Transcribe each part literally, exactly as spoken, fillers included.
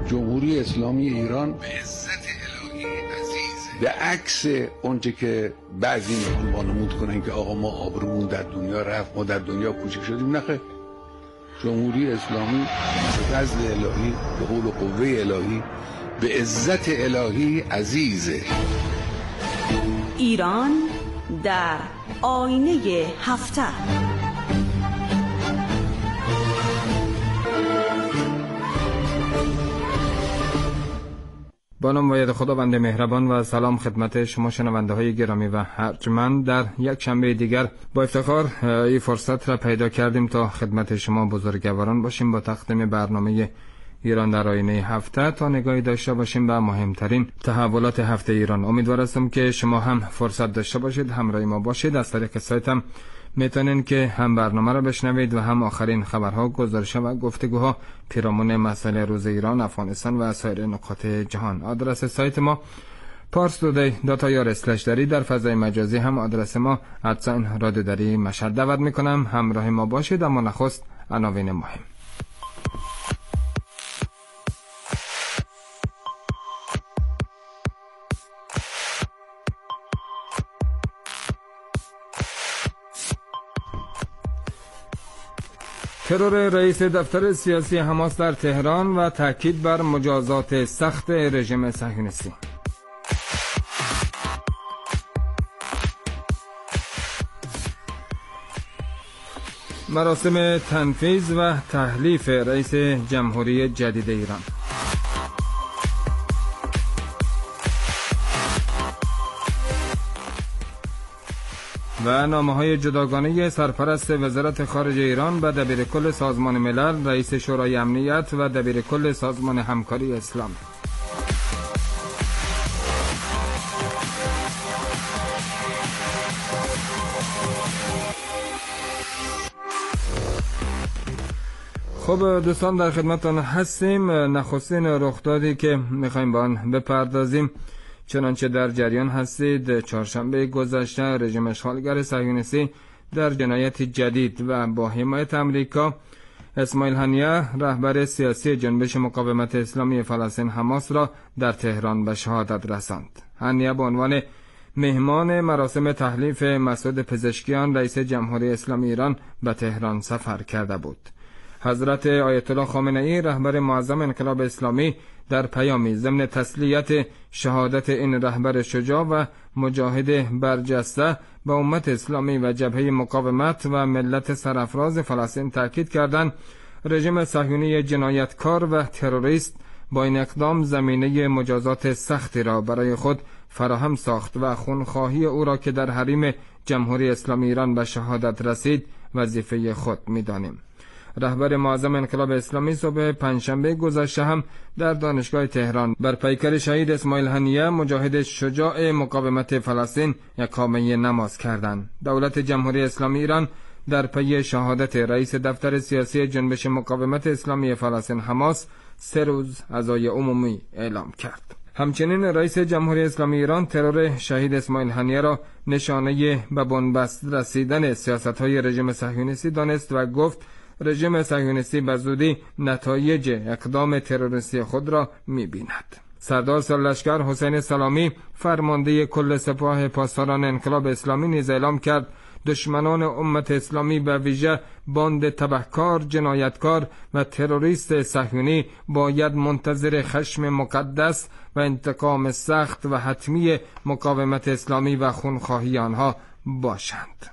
جمهوری اسلامی ایران به عزت الهی عزیزه. به عکس اونچه که بعضی میخوان وانمود کنن که آقا ما آبرومون در دنیا رفت، ما در دنیا کوچک شدیم، نخیر. جمهوری اسلامی به فضل الهی، به حول و قوه الهی، به عزت الهی عزیزه. ایران در آینه هفته. با نام و ید خداوند مهربان و سلام خدمت شما شنونده های گرامی و ارجمند. در یک شنبه دیگر با افتخار این فرصت را پیدا کردیم تا خدمت شما بزرگواران باشیم با تقدیم برنامه ایران در آینه هفته تا نگاهی داشته باشیم به مهمترین تحولات هفته ایران. امیدوار هستم که شما هم فرصت داشته باشید همراه ما باشید. از طریق سایتم میتونین که هم برنامه را بشنوید و هم آخرین خبرها، گزارش‌ها و گفتگوها پیرامون مسائل روز ایران، افغانستان و سایر نقاط جهان. آدرس سایت ما پارس تودی دات آی آر اسلش دری، در فضای مجازی هم آدرس ما ادساین رادیو دری مشهد. دعوت میکنم همراه ما باشید. اما نخست عناوین مهم. ترور رئیس دفتر سیاسی حماس در تهران و تاکید بر مجازات سخت رژیم صهیونیستی. مراسم تنفیذ و تحلیف رئیس جمهوری جدید ایران. و نامه‌های جداگانه سرپرست وزارت خارجه ایران به دبیرکل سازمان ملل، رئیس شورای امنیت و دبیرکل سازمان همکاری اسلامی. خب دوستان، در خدمتتان هستیم. نخستین رخدادی که می‌خوایم با آن بپردازیم، چنانچه در جریان هستید، چهارشنبه گذشته رژیم اشغالگر صهیونیستی در جنایت جدید و با حمایت امریکا اسماعیل هنیه، رهبر سیاسی جنبش مقاومت اسلامی فلسطین حماس را در تهران به شهادت رساند. هنیه به عنوان مهمان مراسم تحلیف مسعود پزشکیان، رئیس جمهوری اسلامی ایران، به تهران سفر کرده بود. حضرت آیت الله خامنه ای، رهبر معظم انقلاب اسلامی، در پیامی ضمن تسلیت شهادت این رهبر شجاع و مجاهد برجسته به امت اسلامی و جبهه مقاومت و ملت سرافراز فلسطین تاکید کردند رژیم صهیونی جنایتکار و تروریست با این اقدام زمینه مجازات سختی را برای خود فراهم ساخت و خونخواهی او را که در حریم جمهوری اسلامی ایران به شهادت رسید وظیفه خود می‌دانیم. رهبر معظم انقلاب اسلامی صبح پنجشنبه گذشته هم در دانشگاه تهران بر پیکر شهید اسماعیل هنیه، مجاهد شجاع مقاومت فلسطین، اقامه نماز کردند. دولت جمهوری اسلامی ایران در پی شهادت رئیس دفتر سیاسی جنبش مقاومت اسلامی فلسطین حماس سه روز عزای عمومی اعلام کرد. همچنین رئیس جمهوری اسلامی ایران ترور شهید اسماعیل هنیه را نشانه به بنبست رسیدن سیاست‌های رژیم صهیونیستی دانست و گفت رژیم صهیونیستی به زودی نتایج اقدام تروریستی خود را می‌بیند. سردار سرلشکر حسین سلامی، فرمانده کل سپاه پاسداران انقلاب اسلامی، نیز اعلام کرد دشمنان امت اسلامی به ویژه باند تبهکار، جنایتکار و تروریست صهیونی باید منتظر خشم مقدس و انتقام سخت و حتمی مقاومت اسلامی و خونخواهی آنها باشند.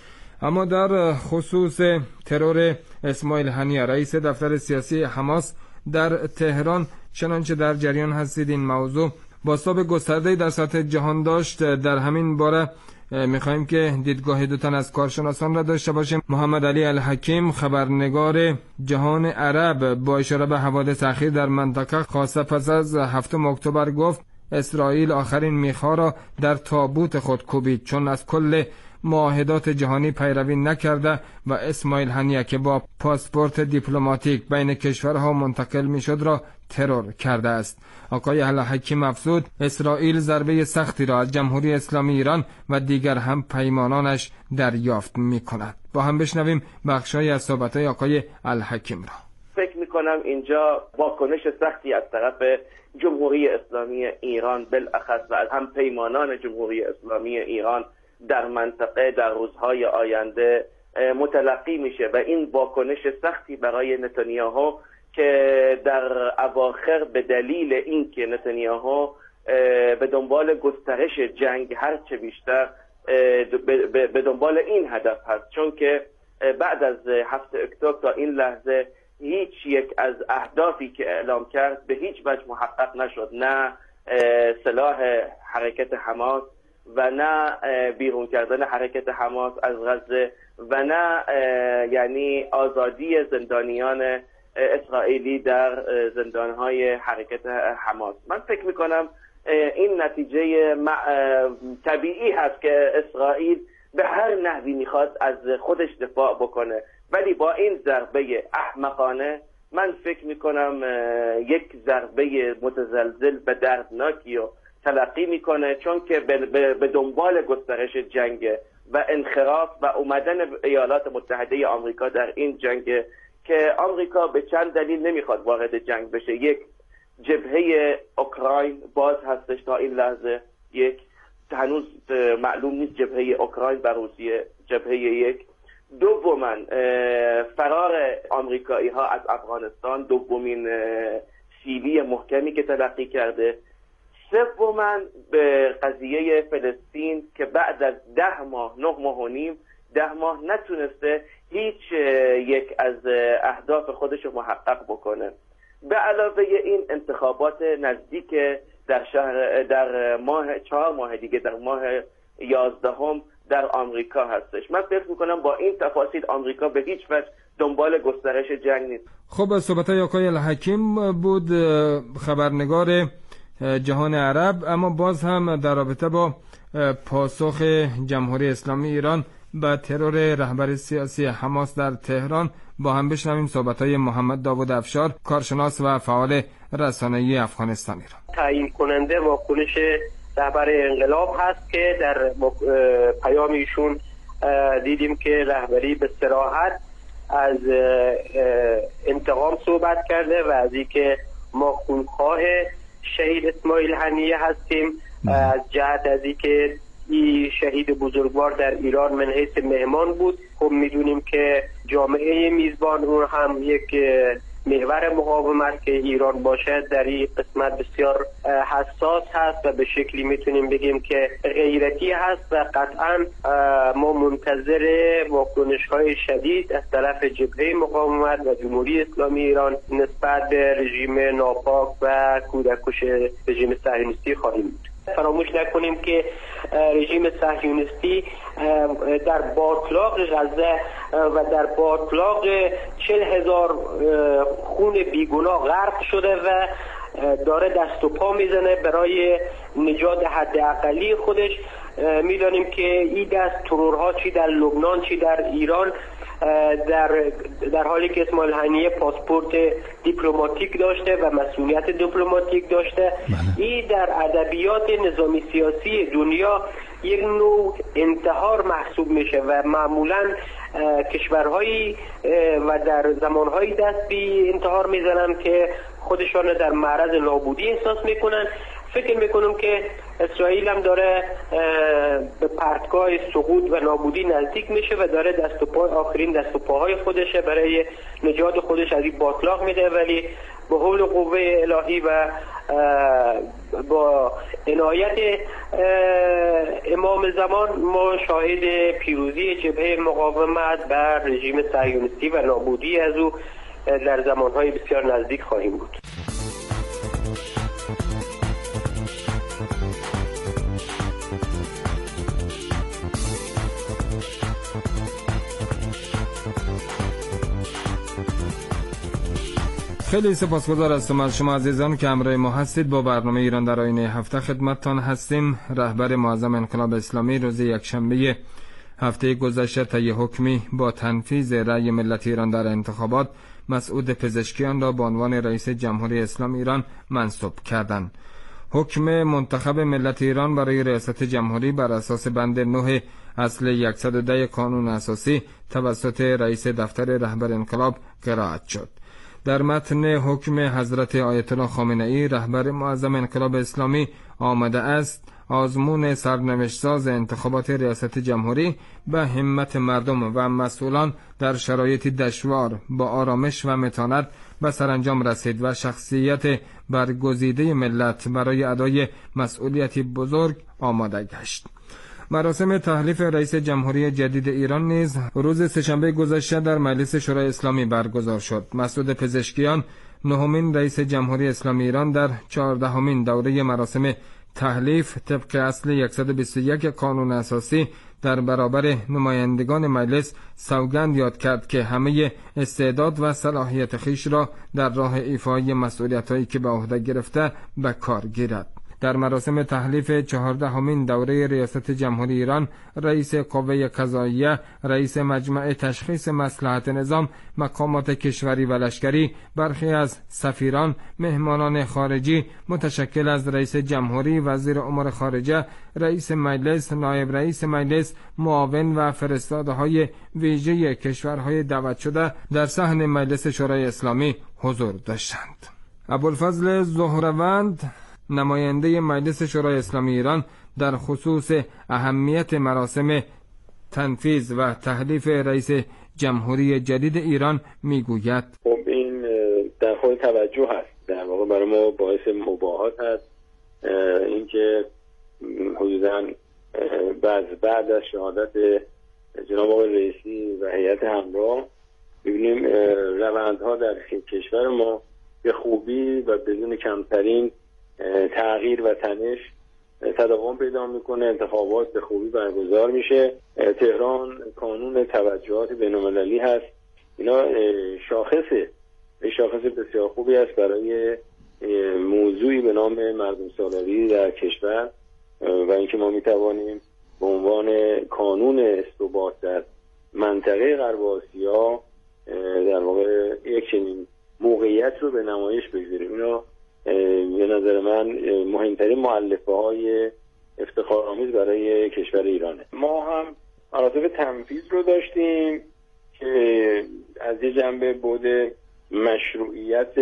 اما در خصوص ترور اسماعیل هنیه، رئیس دفتر سیاسی حماس در تهران، چنانچه در جریان هستید این موضوع بازتاب گسترده‌ای در سطح جهان داشت. در همین باره میخوایم که دیدگاه دو تن از کارشناسان را داشته باشیم. محمد علی الحکیم، خبرنگار جهان عرب، با اشاره به حوادث اخیر در منطقه خاصه پس از هفتم اکتبر گفت اسرائیل آخرین میخا را در تابوت خود کوبید، چون از کل معاهدات جهانی پیروی نکرده و اسماعیل هنیه که با پاسپورت دیپلماتیک بین کشورها منتقل میشد را ترور کرده است. آقای الحکیم افزود اسرائیل ضربه سختی را از جمهوری اسلامی ایران و دیگر هم پیمانانش دریافت می کند. با هم بشنویم بخشای از صحبت‌های آقای الحکیم را. فکر میکنم اینجا واکنش سختی از طرف جمهوری اسلامی ایران بالاخص و از هم پیمانان جمهوری اسلامی ایران در منطقه در روزهای آینده متلقی میشه و این واکنش سختی برای نتانیاهو که در اواخر به دلیل اینکه نتانیاهو به دنبال گسترش جنگ هرچه بیشتر به دنبال این هدف هست، چون که بعد از هفت اکتبر تا این لحظه هیچ یک از اهدافی که اعلام کرد به هیچ وجه محقق نشد، نه سلاح حرکت حماس و نه بیرون کردن حرکت حماس از غزه و نه یعنی آزادی زندانیان اسرائیلی در زندانهای حرکت حماس. من فکر میکنم این نتیجه طبیعی هست که اسرائیل به هر نحوی میخواد از خودش دفاع بکنه، ولی با این ضربه احمقانه من فکر میکنم یک ضربه متزلزل و دردناکی رو تلقی میکنه، چون که به دنبال گسترش جنگ و انخراط و اومدن ایالات متحده آمریکا در این جنگ که آمریکا به چند دلیل نمیخواد وارد جنگ بشه. یک، جبهه اوکراین باز هستش تا این لحظه، یک هنوز معلوم نیست جبهه اوکراین و روسیه، جبهه یک. دوما فرار آمریکایی ها از افغانستان، دومین سیلی محکمی که تلقی کرده. سوما به قضیه فلسطین که بعد از ده ماه نه ماه و نیم ده ماه نتونسته هیچ یک از اهداف خودش رو محقق بکنه. به علاوه این انتخابات نزدیک در شهر در ماه چهار ماه دیگه در ماه یازدهم در آمریکا هستش. من فکر میکنم با این تفاصیل آمریکا به هیچ وجه دنبال گسترش جنگ نیست. خب صحبت‌های آقای الحکیم بود، خبرنگار جهان عرب، اما باز هم در رابطه با پاسخ جمهوری اسلامی ایران به ترور رهبر سیاسی حماس در تهران با هم بشنویم صحبت‌های محمد داوود افشار، کارشناس و فعال رسانه‌ای افغانستان ایران. تعیین کننده واکنش رهبر انقلاب هست که در پیام ایشون دیدیم که رهبری به صراحت از انتقام صحبت کرده و از اینکه ما خونخواه شهید اسماعیل هنیه هستیم، از جهت از اینکه این شهید بزرگوار در ایران من حیث مهمان بود. خب میدونیم که جامعه میزبان اون هم یک محور مقاومت که ایران باشد در این قسمت بسیار حساس هست و به شکلی میتونیم بگیم که غیرتی هست و قطعا ما منتظر واکنش‌های شدید از طرف جبهه مقاومت و جمهوری اسلامی ایران نسبت به رژیم ناپاک و کودککش رژیم صهیونیستی خواهیم بود. فراموش نکنیم که رژیم صهیونیستی در باطلاق غزه و در باطلاق چل هزار خون بیگناه غرق شده و داره دست و پا میزنه برای نجات حداقلی خودش. میدانیم که این دست ترورها چی در لبنان چی در ایران در در حالی که اسماعیل هنیه پاسپورت دیپلماتیک داشته و مسئولیت دیپلماتیک داشته، این در ادبیات نظامی سیاسی دنیا یک نوع انتحار محسوب میشه و معمولا کشورهایی و در زمانهایی دست به انتحار میزنن که خودشان در معرض نابودی احساس میکنن. فکر میکنم که اسرائیل هم داره به پرتگاه سقوط و نابودی نزدیک میشه و داره دست و پای آخرین دست و پاهای خودشه برای نجات خودش از این باطلاق میده، ولی به حول قوه الهی و با عنایت امام زمان ما شاهد پیروزی جبهه مقاومت بر رژیم صهیونیستی و نابودی از او در زمانهای بسیار نزدیک خواهیم بود. خیلی سپاسگزار هستم از شما عزیزان که همراه ما هستید. با برنامه ایران در آینه هفته خدمتتان هستیم. رهبر معظم انقلاب اسلامی روز یکشنبه هفته گذشته طی حکمی با تنفیذ رأی ملت ایران در انتخابات مسعود پزشکیان را به عنوان رئیس جمهوری اسلامی ایران منصوب کردند. حکم منتخب ملت ایران برای ریاست جمهوری بر اساس بند نه اصل صد و ده قانون اساسی توسط رئیس دفتر رهبر انقلاب قرائت شد. در متن حکم حضرت آیت الله خامنه‌ای رهبر معظم انقلاب اسلامی آمده است آزمون سرنوشت‌ساز انتخابات ریاست جمهوری به همت مردم و مسئولان در شرایطی دشوار با آرامش و متانت به سرانجام رسید و شخصیت برگزیده ملت برای ادای مسئولیتی بزرگ آماده گشت. مراسم تحلیف رئیس جمهوری جدید ایران نیز روز سه‌شنبه گذشته در مجلس شورای اسلامی برگزار شد. مسعود پزشکیان نهمین رئیس جمهوری اسلامی ایران در چهاردهمین دوره مراسم تحلیف طبق اصل صد و بیست و یک قانون اساسی در برابر نمایندگان مجلس سوگند یاد کرد که همه استعداد و صلاحیت خیش را در راه ایفای مسئولیت‌هایی که به عهده گرفته به کار گیرد. در مراسم تحلیف چهاردهمین دوره ریاست جمهوری ایران رئیس قوه قضاییه، رئیس مجمع تشخیص مصلحت نظام، مقامات کشوری و لشکری، برخی از سفیران، مهمانان خارجی متشکل از رئیس جمهوری، وزیر امور خارجه، رئیس مجلس، نایب رئیس مجلس، معاون و فرستاده‌های ویژه کشورهای دعوت شده در صحن مجلس شورای اسلامی حضور داشتند. ابوالفضل زهروند نماینده مجلس شورای اسلامی ایران در خصوص اهمیت مراسم تنفیذ و تحلیف رئیس جمهوری جدید ایران میگوید: خب این در خود توجه هست، در واقع برای ما باعث مباهات هست اینکه حدوداً بعد بعد از شهادت جناب آقای رئیسی و هیئت همراه ببینیم روندها در کشور ما به خوبی و بدون کمترین تغییر و تنش تداوم پیدا میکنه. انتخابات به خوبی برگزار میشه. تهران کانون توجهات بین‌المللی هست. اینا شاخصه شاخص بسیار خوبی است برای موضوعی به نام مردم سالاری در کشور و اینکه ما میتوانیم به عنوان کانون استثبات در منطقه غرب آسیا در واقع یک چنین موقعیت رو به نمایش بگذاریم. اینا به نظر من مهمترین مؤلفه های افتخارآمیز برای کشور ایرانه. ما هم مراسم تنفیذ رو داشتیم که از یه جنبه بود مشروعیت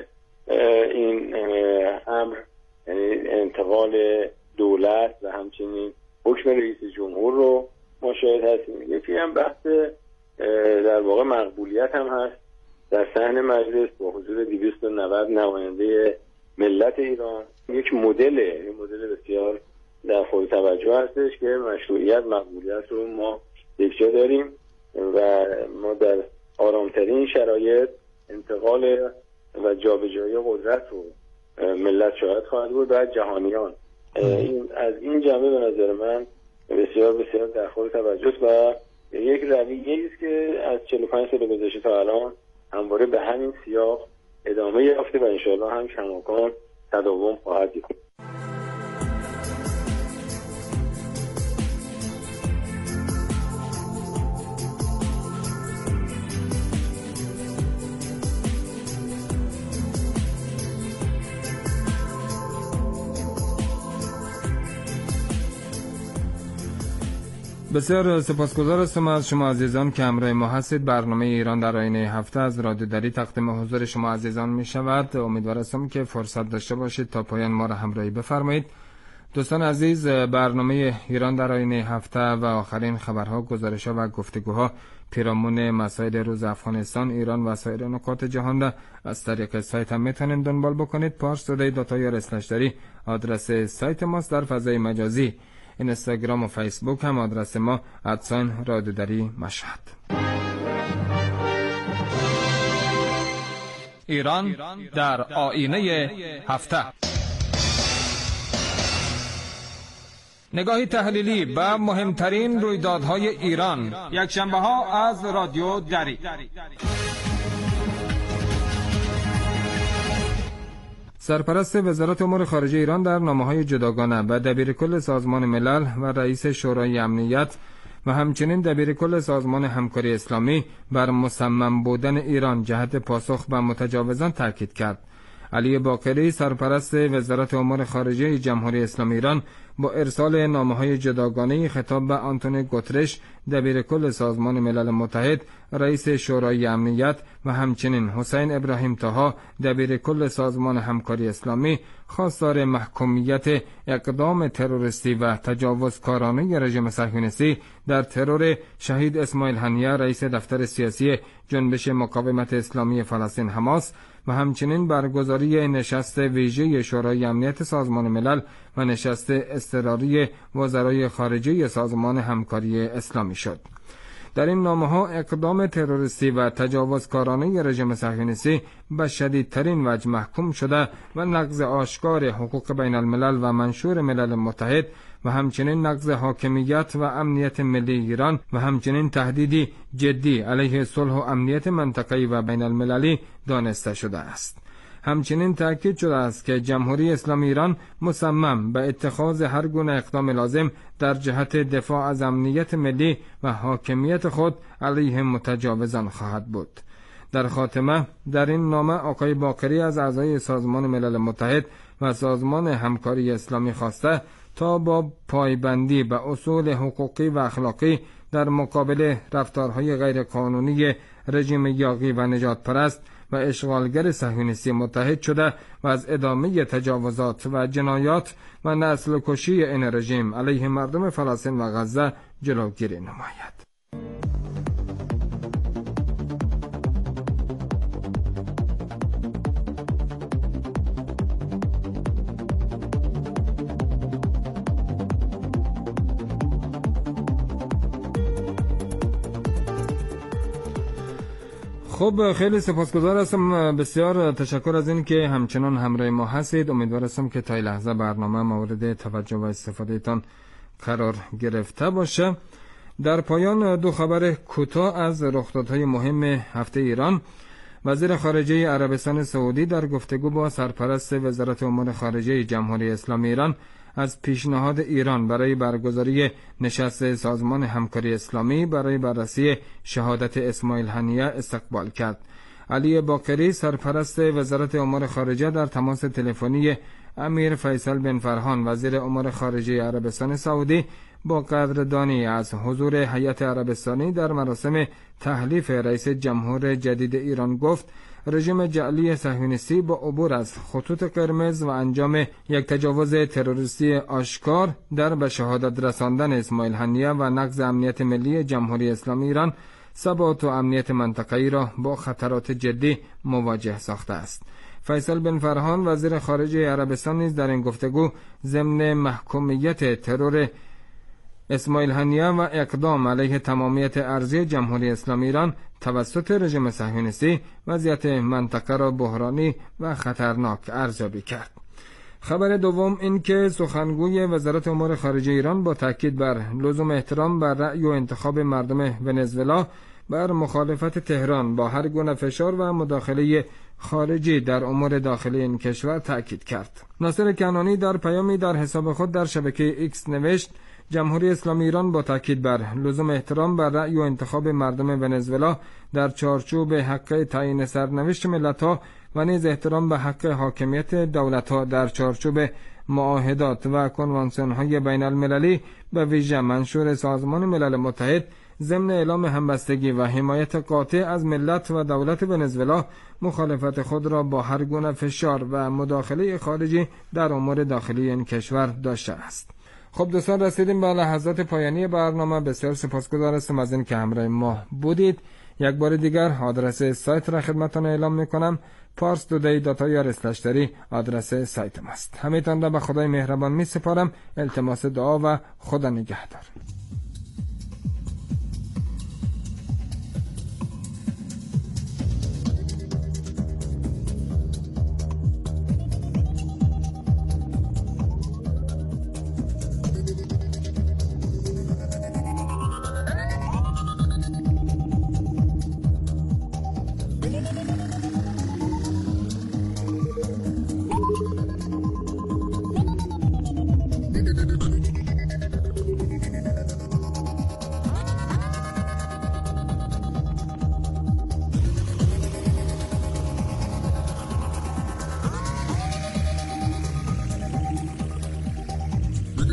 این امر، یعنی انتقال دولت و همچنین حکم رئیس جمهور رو ما شاهد هستیم. یکی هم بحث در واقع مقبولیت هم هست در صحن مجلس با حضور دویست و نود نماینده ملت ایران. یک مدل یک مدل بسیار در خود توجه هستش که مشروعیت مقبولیت رو ما یکجا داریم و ما در آرامترین شرایط انتقال و جابجایی قدرت رو ملت شاهد خواهد بود و جهانیان. این از این جنبه به نظر من بسیار بسیار در خود توجه و یک رویه‌ای است که از چهل و پنج سال گذشته تا الان همواره به همین سیاق ادامه یافته و انشاءالله هم کماکان تداوم خواهد داشت. بسیار سپاسگزار هستم از شما عزیزان که همراه ما هستید. برنامه ایران در آینه هفته از رادیو دری تقدیم حضور شما عزیزان می شود. امیدوار هستم که فرصت داشته باشید تا پایان ما را همراهی بفرمایید. دوستان عزیز، برنامه ایران در آینه هفته و آخرین خبرها، گزارش‌ها و گفتگوها پیرامون مسائل روز افغانستان، ایران و سایر نقاط جهان را از طریق سایت هم میتونید دنبال بکنید. پارس تودی دات آی آر اسلش دری آدرس سایت ماست. در فضای مجازی اینستاگرام و فیسبوک هم آدرس ما ادساین رادیو دری مشهد. ایران در آینه هفته، نگاهی تحلیلی به مهمترین رویدادهای ایران، یک شنبه ها از رادیو دری. سرپرست وزارت امور خارجه ایران در نامه‌های جداگانه به دبیرکل سازمان ملل و رئیس شورای امنیت و همچنین دبیرکل سازمان همکاری اسلامی بر مصمم بودن ایران جهت پاسخ به متجاوزان تاکید کرد. علی باقری سرپرست وزارت امور خارجه جمهوری اسلامی ایران با ارسال نامه‌های جداگانه خطاب به آنتونیو گوترش دبیر کل سازمان ملل متحد، رئیس شورای امنیت و همچنین حسین ابراهیم طاها دبیر کل سازمان همکاری اسلامی خواستار محکومیت اقدام تروریستی و تجاوزکارانه رژیم صهیونیستی در ترور شهید اسماعیل هنیه رئیس دفتر سیاسی جنبش مقاومت اسلامی فلسطین حماس و همچنین برگزاری نشست ویژه شورای امنیت سازمان ملل و نشست اضطراری وزرای خارجه سازمان همکاری اسلامی شد. در این نامه‌ها اقدام تروریستی و تجاوزکارانه رژیم صهیونیستی به شدیدترین وجه محکوم شده و نقض آشکار حقوق بین الملل و منشور ملل متحد و همچنین نقض حاکمیت و امنیت ملی ایران و همچنین تهدیدی جدی علیه صلح و امنیت منطقه‌ای و بین المللی دانسته شده است. همچنین تأکید شده است که جمهوری اسلامی ایران مصمم به اتخاذ هر گونه اقدام لازم در جهت دفاع از امنیت ملی و حاکمیت خود علیه متجاوزان خواهد بود. در خاتمه در این نامه آقای باقری از اعضای سازمان ملل متحد و سازمان همکاری اسلامی خواسته تا با پایبندی به اصول حقوقی و اخلاقی در مقابل رفتارهای غیرقانونی رژیم یاغی و نجات پرست و اشغالگر صهیونیستی متحد شده و از ادامه تجاوزات و جنایات و نسل کشی این رژیم علیه مردم فلسطین و غزه جلوگیری نماید. خب خیلی سپاسگزار هستم، بسیار تشکر از این که همچنان همراه ما هستید. امیدوار هستم که تا این لحظه برنامه مورد توجه و استفاده تان قرار گرفته باشه. در پایان دو خبر کوتاه از رخدادهای مهم هفته ایران. وزیر خارجه عربستان سعودی در گفتگو با سرپرست وزارت امور خارجه جمهوری اسلامی ایران از پیشنهاد ایران برای برگزاری نشست سازمان همکاری اسلامی برای بررسی شهادت اسماعیل هنیه استقبال کرد. علی باقری سرپرست وزارت امور خارجه در تماس تلفنی امیر فیصل بن فرهان وزیر امور خارجه عربستان سعودی با قدردانی از حضور هیئت عربستانی در مراسم تحلیف رئیس جمهور جدید ایران گفت رژیم جعلی صهیونیستی با عبور از خطوط قرمز و انجام یک تجاوز تروریستی آشکار در به شهادت رساندن اسماعیل هنیه و نقض امنیت ملی جمهوری اسلامی ایران ثبات و امنیت منطقه‌ای را با خطرات جدی مواجه ساخته است. فیصل بن فرهان وزیر خارجه عربستان نیز در این گفتگو ضمن محکومیت ترور اسماعیل هنیه و اقدام علیه تمامیت ارضی جمهوری اسلامی ایران توسط رژیم صهیونیستی وضعیت منطقه را بحرانی و خطرناک ارزیابی کرد. خبر دوم این که سخنگوی وزارت امور خارجه ایران با تاکید بر لزوم احترام بر رأی و انتخاب مردم ونزوئلا بر مخالفت تهران با هر گونه فشار و مداخله خارجی در امور داخلی این کشور تاکید کرد. ناصر کنعانی در پیامی در حساب خود در شبکه ایکس نوشت جمهوری اسلامی ایران با تاکید بر لزوم احترام بر رأی و انتخاب مردم ونزوئلا در چارچوب حق تعیین سرنوشت ملت‌ها و نیز احترام به حق حاکمیت دولت‌ها در چارچوب معاهدات و کنوانسیون‌های بین المللی به ویژه منشور سازمان ملل متحد ضمن اعلام همبستگی و حمایت قاطع از ملت و دولت ونزوئلا مخالفت خود را با هر گونه فشار و مداخله خارجی در امور داخلی این کشور داشته است. خب دوستان رسیدیم به لحظات پایانی برنامه. بسیار سپاسگزار هستم از این که همراه ما بودید. یک بار دیگر آدرس سایت را خدمتتان اعلام میکنم. پارس دودی دات آی آر اسلش دری آدرس سایتم است. همیتان را به خدای مهربان می سپارم. التماس دعا و خدا نگهدار.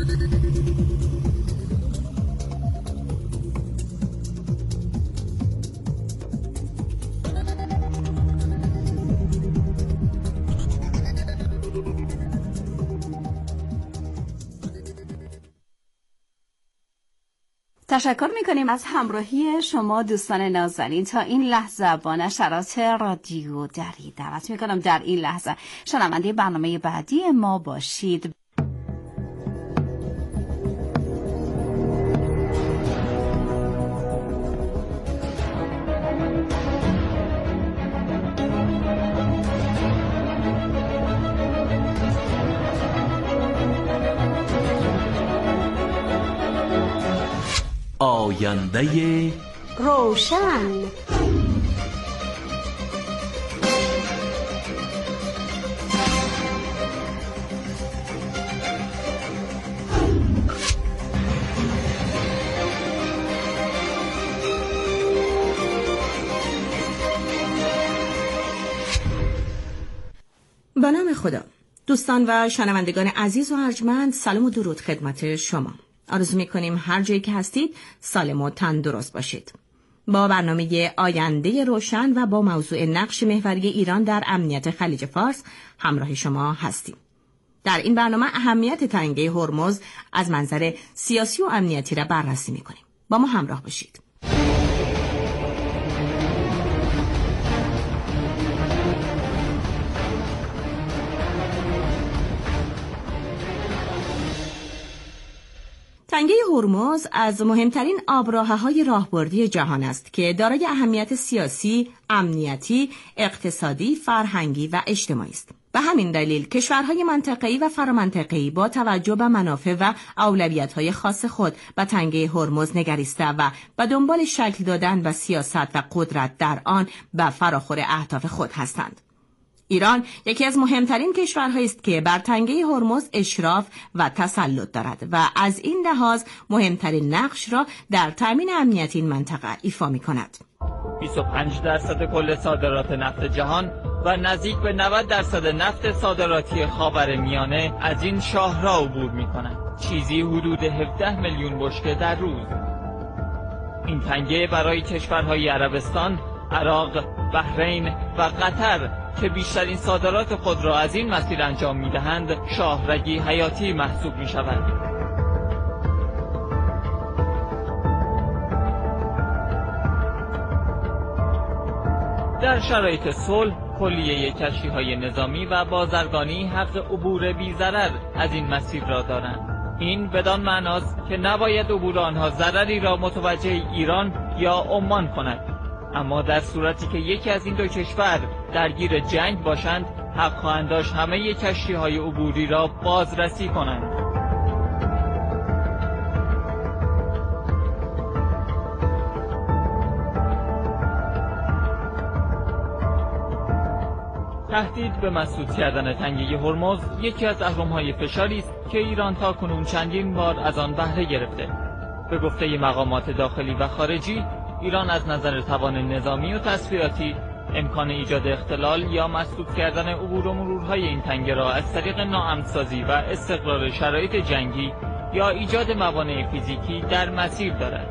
تشکر میکنیم از همراهی شما دوستان نازنین. تا این لحظه با نشرات رادیو دری دعوت میکنم در این لحظه شنونده برنامه بعدی ما باشید. آینده روشن. به نام خدا. دوستان و شنوندگان عزیز و ارجمند، سلام و درود خدمت شما. آرزو می‌کنیم هر جایی که هستید سالم و تندرست باشید. با برنامه آینده روشن و با موضوع نقش محوری ایران در امنیت خلیج فارس همراه شما هستیم. در این برنامه اهمیت تنگه هرمز از منظر سیاسی و امنیتی را بررسی می‌کنیم. با ما همراه باشید. تنگه هرمز از مهمترین آبراهه‌های راهبردی جهان است که دارای اهمیت سیاسی، امنیتی، اقتصادی، فرهنگی و اجتماعی است. به همین دلیل کشورهای منطقه‌ای و فرامنطقه‌ای با توجه به منافع و اولویت‌های خاص خود به تنگه هرمز نگریسته و به دنبال شکل دادن به سیاست و قدرت در آن به فراخور اهداف خود هستند. ایران یکی از مهمترین کشورهایی است که بر تنگه هرمز اشراف و تسلط دارد و از این لحاظ مهمترین نقش را در تامین امنیت این منطقه ایفا می‌کند. بیست و پنج درصد کل صادرات نفت جهان و نزدیک به نود درصد نفت صادراتی خاورمیانه از این شاهراه عبور می‌کند. چیزی حدود هفده میلیون بشکه در روز. این تنگه برای کشورهای عربستان، عراق، بحرین و قطر که بیشترین صادرات خود را از این مسیر انجام می‌دهند، شاهرگی حیاتی محسوب می‌شود. در شرایط صلح، کلیه کشتی‌های نظامی و بازرگانی حق عبور بی‌ضرر از این مسیر را دارند. این بدان معناست که نباید عبور آنها ضرری را متوجه ایران یا عمان کند. اما در صورتی که یکی از این دو کشور درگیر جنگ باشند، حق خواهند داشت همه کشتی‌های عبوری را بازرسی کنند. تهدید به مسدود کردن تنگه هرمز یکی از اهرم‌های فشاری است که ایران تاکنون چندین بار از آن بهره گرفته. به گفته مقامات داخلی و خارجی، ایران از نظر توان نظامی و تسلیحاتی امکان ایجاد اختلال یا مسدود کردن عبور و مرورهای این تنگه را از طریق ناامن‌سازی و استقرار شرایط جنگی یا ایجاد موانع فیزیکی در مسیر دارد.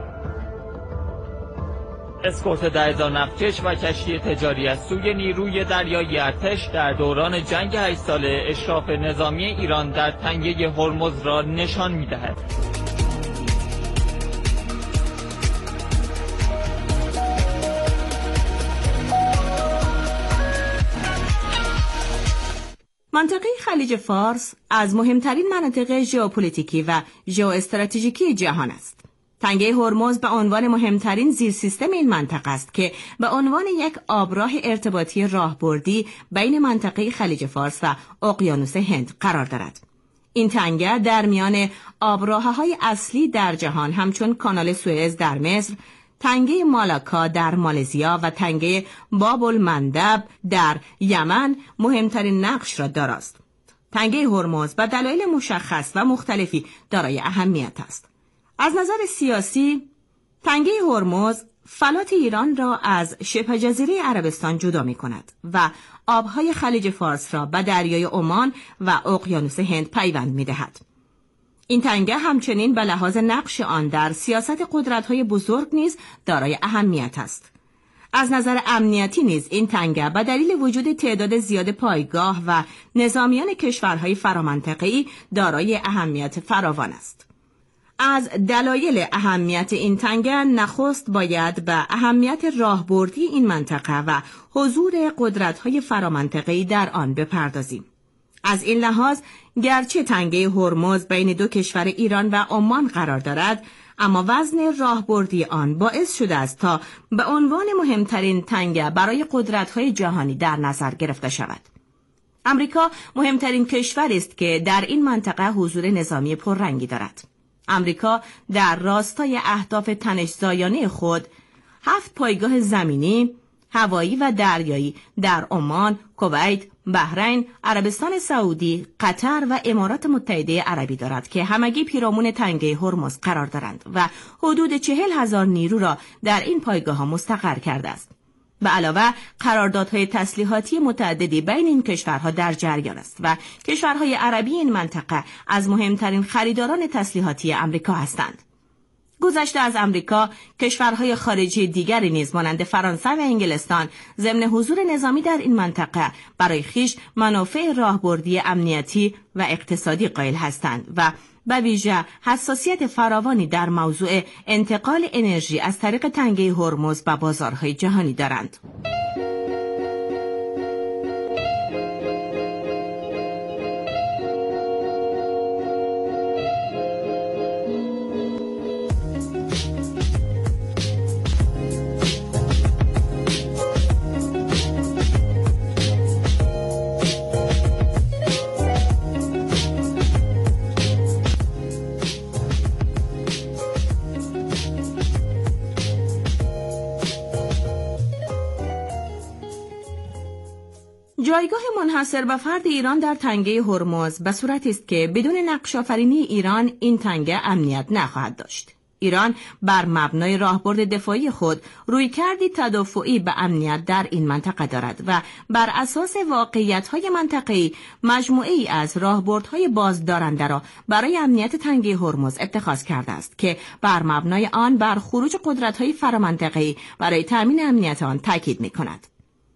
اسکورت ده هزار نفتکش و کشتی تجاری از سوی نیروی دریایی ارتش در دوران جنگ هشت ساله اشراف نظامی ایران در تنگه هرمز را نشان می‌دهد. منطقه خلیج فارس از مهمترین مناطق ژئوپلیتیکی و ژئواستراتژیکی جهان است. تنگه هرمز به عنوان مهمترین زیرسیستم این منطقه است که به عنوان یک آبراه ارتباطی راهبردی بین منطقه خلیج فارس و اقیانوس هند قرار دارد. این تنگه در میان آبراهه‌های اصلی در جهان همچون کانال سوئز در مصر، تنگه مالاکا در مالزیا و تنگه باب المندب در یمن مهمترین نقش را دارد. تنگه هرمز به دلایل مشخص و مختلفی دارای اهمیت است. از نظر سیاسی، تنگه هرمز فلات ایران را از شبه جزیره عربستان جدا می کند و آبهای خلیج فارس را به دریای عمان و اقیانوس هند پیوند می دهد. این تنگه همچنین به لحاظ نقش آن در سیاست قدرت‌های بزرگ نیز دارای اهمیت است. از نظر امنیتی نیز این تنگه به دلیل وجود تعداد زیاد پایگاه و نظامیان کشورهای فرامنطقه‌ای دارای اهمیت فراوان است. از دلایل اهمیت این تنگه نخست باید به اهمیت راهبردی این منطقه و حضور قدرت‌های فرامنطقه‌ای در آن بپردازیم. از این لحاظ گرچه تنگه هرمز بین دو کشور ایران و عمان قرار دارد، اما وزن راهبردی آن باعث شده است تا به عنوان مهمترین تنگه برای قدرت‌های جهانی در نظر گرفته شود. امریکا مهمترین کشوری است که در این منطقه حضور نظامی پررنگی دارد. امریکا در راستای اهداف تنش‌زایانه خود هفت پایگاه زمینی، هوایی و دریایی در عمان، کویت، بحرین، عربستان سعودی، قطر و امارات متحده عربی دارد که همگی پیرامون تنگه هرمز قرار دارند و حدود چهل هزار نیرو را در این پایگاه ها مستقر کرده است. به علاوه قراردادهای تسلیحاتی متعددی بین این کشورها در جریان است و کشورهای عربی این منطقه از مهمترین خریداران تسلیحاتی امریکا هستند. گذشته از امریکا، کشورهای خارجی دیگری نیز مانند فرانسه و انگلستان ضمن حضور نظامی در این منطقه برای خویش منافع راهبردی امنیتی و اقتصادی قائل هستند و به ویژه حساسیت فراوانی در موضوع انتقال انرژی از طریق تنگه هرمز به بازارهای جهانی دارند. جایگاه منحصر به فرد ایران در تنگه هرمز به صورتی است که بدون نقش‌آفرینی ایران این تنگه امنیت نخواهد داشت. ایران بر مبنای راهبرد دفاعی خود رویکردی تدافعی به امنیت در این منطقه دارد و بر اساس واقعیت‌های منطقه‌ای مجموعه‌ای از راهبردهای بازدارنده را برای امنیت تنگه هرمز اتخاذ کرده است که بر مبنای آن بر خروج قدرت‌های فرامنطقه‌ای برای تأمین امنیت آن تاکید می‌کند.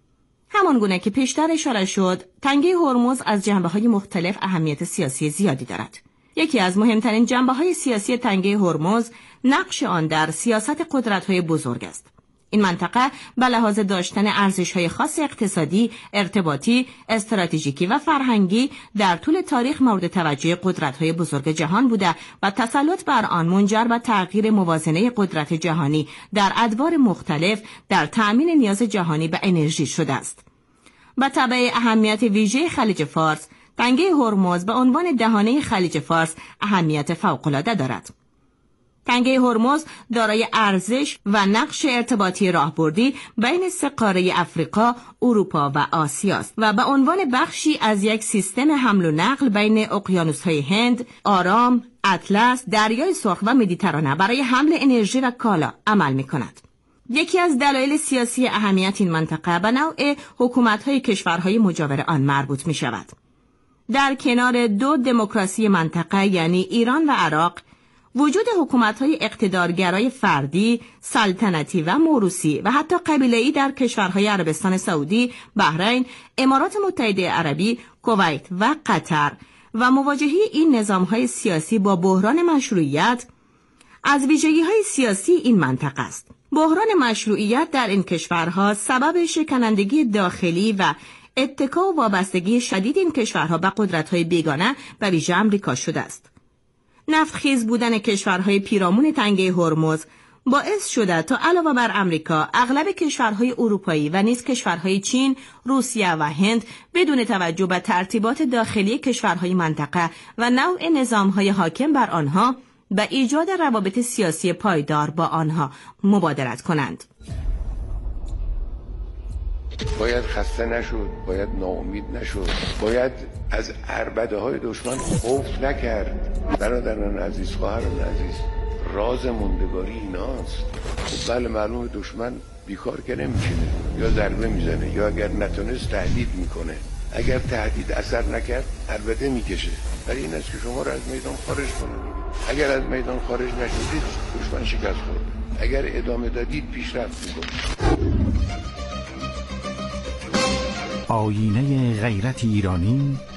همان گونه که پیشتر اشاره شد، تنگه هرمز از جنبه‌های مختلف اهمیت سیاسی زیادی دارد. یکی از مهمترین جنبه‌های سیاسی تنگه هرمز نقش آن در سیاست قدرت‌های بزرگ است. این منطقه به لحاظ داشتن ارزش‌های خاص اقتصادی، ارتباطی، استراتژیکی و فرهنگی در طول تاریخ مورد توجه قدرت‌های بزرگ جهان بوده و تسلط بر آن منجر به تغییر موازنه قدرت جهانی در ادوار مختلف در تأمین نیاز جهانی به انرژی شده است. به تبع اهمیت ویژه خلیج فارس، تنگه هرمز به عنوان دهانه خلیج فارس اهمیت فوق‌العاده دارد. تنگه هرمز دارای ارزش و نقش ارتباطی راهبردی بین سه قاره افریقا، اروپا و آسیا است و به عنوان بخشی از یک سیستم حمل و نقل بین اقیانوس‌های هند، آرام، اطلس، دریای سرخ و مدیترانه برای حمل انرژی و کالا عمل می‌کند. یکی از دلایل سیاسی اهمیت این منطقه به نوع حکومت‌های کشورهای مجاور آن مربوط می‌شود. در کنار دو دموکراسی منطقه یعنی ایران و عراق، وجود حکومت‌های اقتدارگرای فردی، سلطنتی و موروثی و حتی قبیله‌ای در کشورهای عربستان سعودی، بحرین، امارات متحده عربی، کویت و قطر و مواجهه این نظام‌های سیاسی با بحران مشروعیت از ویژگی‌های سیاسی این منطقه است. بحران مشروعیت در این کشورها سبب شکنندگی داخلی و اتکا و وابستگی شدید این کشورها به قدرت‌های بیگانه و ویژه آمریکا شده است. نفتخیز بودن کشورهای پیرامون تنگه هرمز باعث شده تا علاوه بر امریکا، اغلب کشورهای اروپایی و نیز کشورهای چین، روسیه و هند بدون توجه به ترتیبات داخلی کشورهای منطقه و نوع نظامهای حاکم بر آنها به ایجاد روابط سیاسی پایدار با آنها مبادرت کنند. باید خسته نشد، باید ناامید نشد، باید از عربده های دشمن خوف نکرد. برادران عزیز، خواهران عزیز، راز موندگاری ایناست. خب بله معلومه دشمن بیکار که نمیشینه، یا ضربه میزنه یا اگر نتونست تهدید میکنه، اگر تهدید اثر نکرد البته میکشه، ولی این است که شما رو از میدان خارج کنید. اگر از میدان خارج نشدید دشمن شکست خورد، اگر ادامه دادید پیشرفت میکنید. آیینه غیرت ایرانی